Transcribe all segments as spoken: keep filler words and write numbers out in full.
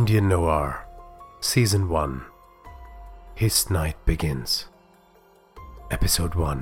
Indian Noir, Season one. His Night Begins. Episode one.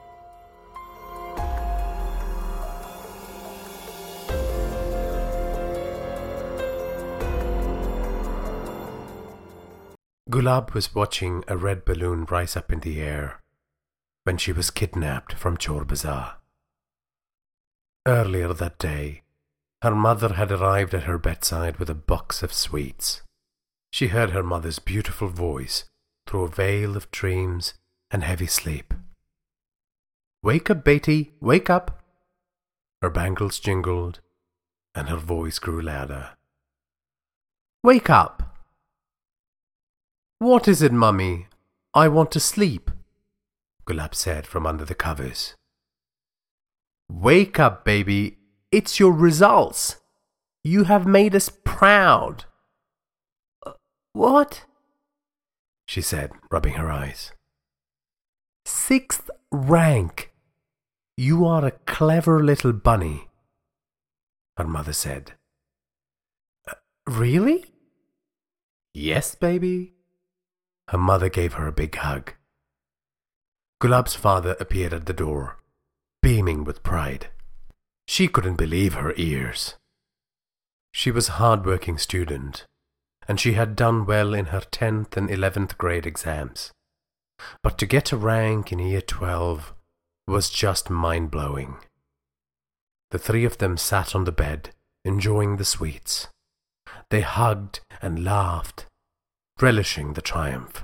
Gulab was watching a red balloon rise up in the air when she was kidnapped from Chor Bazaar. Earlier that day, her mother had arrived at her bedside with a box of sweets. She heard her mother's beautiful voice through a veil of dreams and heavy sleep. "Wake up, Beti, wake up!" Her bangles jingled, and her voice grew louder. "Wake up!" "What is it, Mummy? I want to sleep," Gulab said from under the covers. "Wake up, baby. It's your results. You have made us proud." Uh, what? She said, rubbing her eyes. "Sixth rank. You are a clever little bunny," her mother said. Uh, really? "Yes, baby." Her mother gave her a big hug. Gulab's father appeared at the door, beaming with pride. She couldn't believe her ears. She was a hard-working student, and she had done well in her tenth and eleventh grade exams. But to get a rank in year twelve was just mind-blowing. The three of them sat on the bed, enjoying the sweets. They hugged and laughed, relishing the triumph.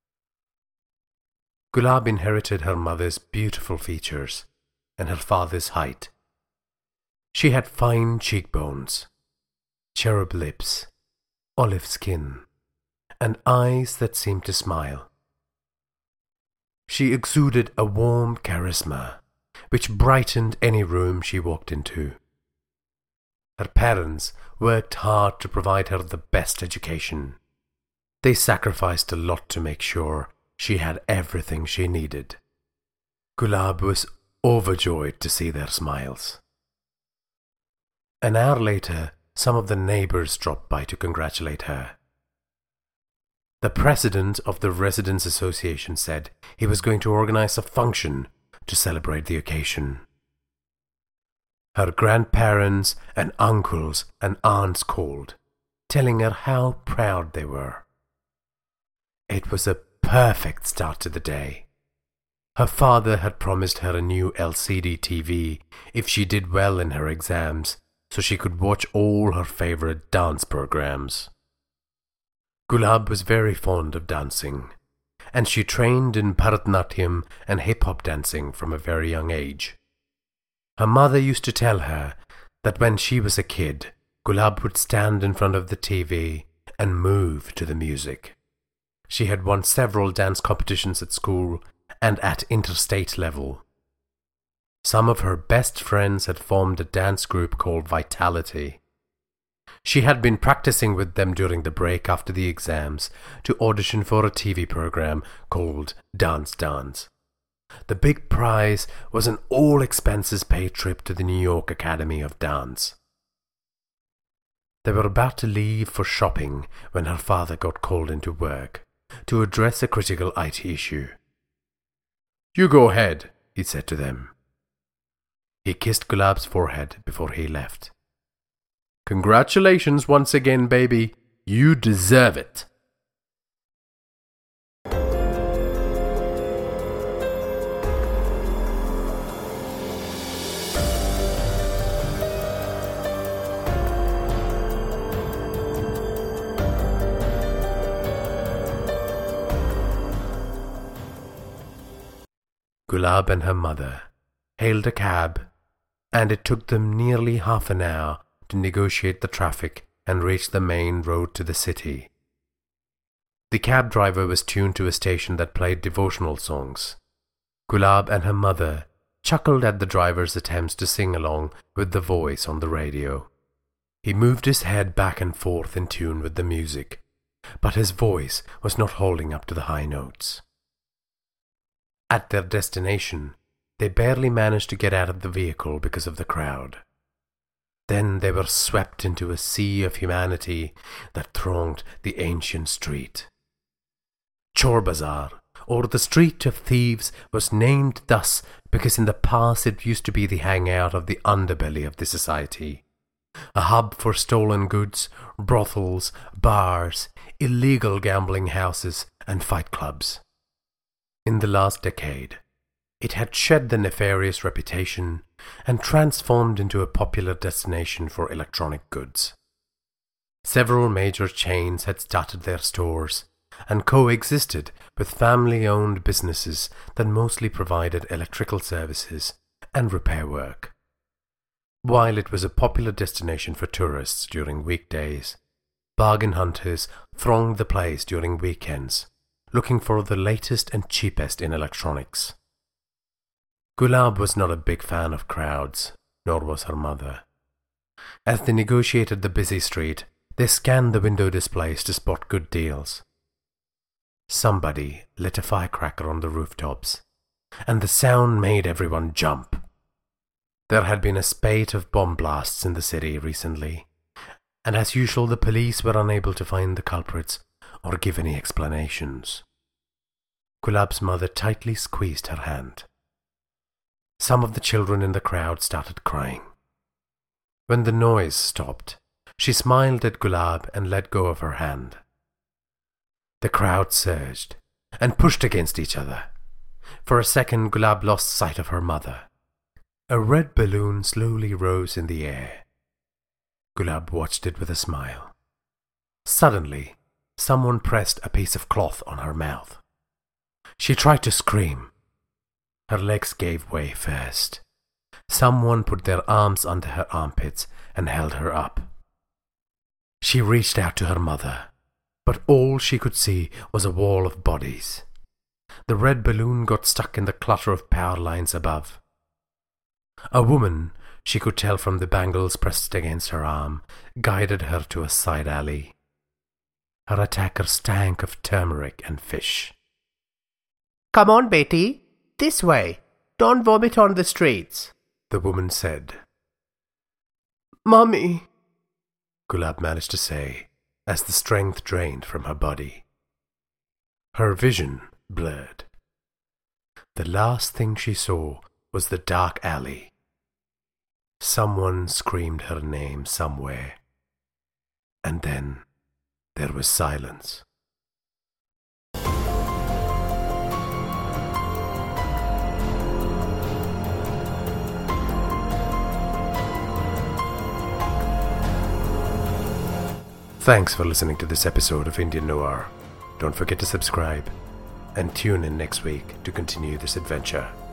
Gulab inherited her mother's beautiful features and her father's height. She had fine cheekbones, cherub lips, olive skin, and eyes that seemed to smile. She exuded a warm charisma, which brightened any room she walked into. Her parents worked hard to provide her the best education. They sacrificed a lot to make sure she had everything she needed. Gulab was overjoyed to see their smiles. An hour later, some of the neighbors dropped by to congratulate her. The president of the Residents' Association said he was going to organize a function to celebrate the occasion. Her grandparents and uncles and aunts called, telling her how proud they were. It was a perfect start to the day. Her father had promised her a new L C D T V if she did well in her exams, so she could watch all her favorite dance programs. Gulab was very fond of dancing, and she trained in Bharatanatyam and hip-hop dancing from a very young age. Her mother used to tell her that when she was a kid, Gulab would stand in front of the T V and move to the music. She had won several dance competitions at school and at interstate level. Some of her best friends had formed a dance group called Vitality. She had been practicing with them during the break after the exams to audition for a T V program called Dance Dance. The big prize was an all-expenses-paid trip to the New York Academy of Dance. They were about to leave for shopping when her father got called into work to address a critical I T issue. "You go ahead," he said to them. He kissed Gulab's forehead before he left. "Congratulations once again, baby. You deserve it." Gulab and her mother hailed a cab, and it took them nearly half an hour to negotiate the traffic and reach the main road to the city. The cab driver was tuned to a station that played devotional songs. Gulab and her mother chuckled at the driver's attempts to sing along with the voice on the radio. He moved his head back and forth in tune with the music, but his voice was not holding up to the high notes. At their destination, they barely managed to get out of the vehicle because of the crowd. Then they were swept into a sea of humanity that thronged the ancient street. Chor Bazaar, or the Street of Thieves, was named thus because in the past it used to be the hangout of the underbelly of the society, a hub for stolen goods, brothels, bars, illegal gambling houses, and fight clubs. In the last decade, it had shed the nefarious reputation and transformed into a popular destination for electronic goods. Several major chains had started their stores and coexisted with family-owned businesses that mostly provided electrical services and repair work. While it was a popular destination for tourists during weekdays, bargain hunters thronged the place during weekends, looking for the latest and cheapest in electronics. Gulab was not a big fan of crowds, nor was her mother. As they negotiated the busy street, they scanned the window displays to spot good deals. Somebody lit a firecracker on the rooftops, and the sound made everyone jump. There had been a spate of bomb blasts in the city recently, and as usual the police were unable to find the culprits or give any explanations. Gulab's mother tightly squeezed her hand. Some of the children in the crowd started crying. When the noise stopped, she smiled at Gulab and let go of her hand. The crowd surged and pushed against each other. For a second, Gulab lost sight of her mother. A red balloon slowly rose in the air. Gulab watched it with a smile. Suddenly, someone pressed a piece of cloth on her mouth. She tried to scream. Her legs gave way first. Someone put their arms under her armpits and held her up. She reached out to her mother, but all she could see was a wall of bodies. The red balloon got stuck in the clutter of power lines above. A woman, she could tell from the bangles pressed against her arm, guided her to a side alley. Her attacker stank of turmeric and fish. "Come on, Betty. This way. Don't vomit on the streets," the woman said. "Mummy," Gulab managed to say, as the strength drained from her body. Her vision blurred. The last thing she saw was the dark alley. Someone screamed her name somewhere, and then there was silence. Thanks for listening to this episode of Indian Noir. Don't forget to subscribe and tune in next week to continue this adventure.